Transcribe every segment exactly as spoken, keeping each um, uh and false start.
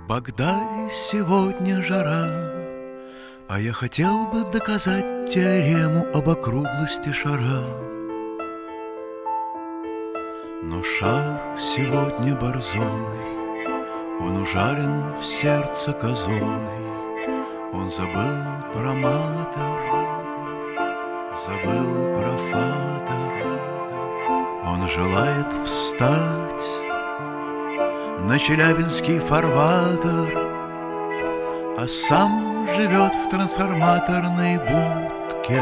Багдаде сегодня жара, а я хотел бы доказать теорему об округлости шара. Но шар сегодня борзой, он ужален в сердце козой. Он забыл про матер, забыл про фатер. Он желает встать на челябинский фарватер, а сам живет в трансформаторной будке.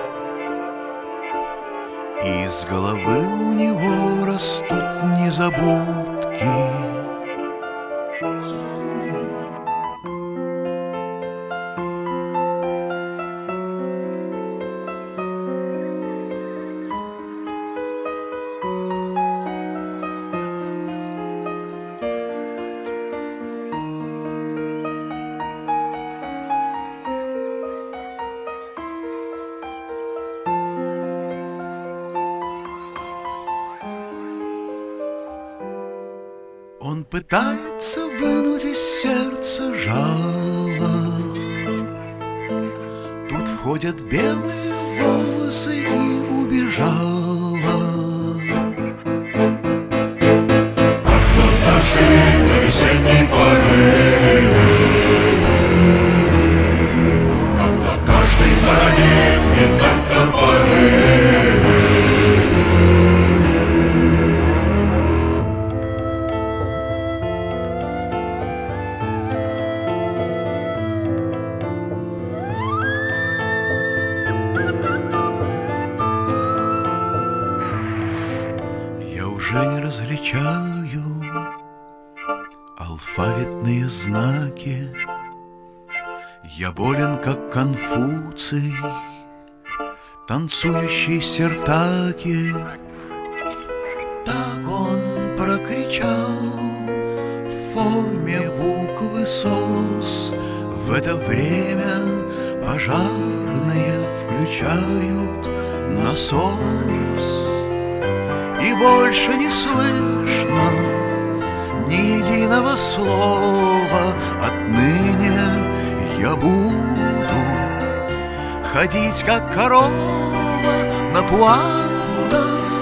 И из головы у него растут незабудки. Он пытается вынуть из сердца жало. Тут входят белые волосы и убежала. Как тут дожили до весенней поры, когда каждый норовит метать топоры. Уже не различаю алфавитные знаки. Я болен, как Конфуций, танцующий сиртаки. Так он прокричал в форме буквы СОС. В это время пожарные включают насос. И больше не слышно ни единого слова. Отныне я буду ходить, как корова на пуанто,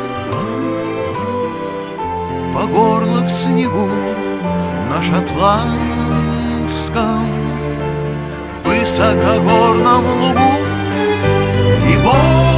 по горло в снегу на шотландском высокогорном лугу. И боль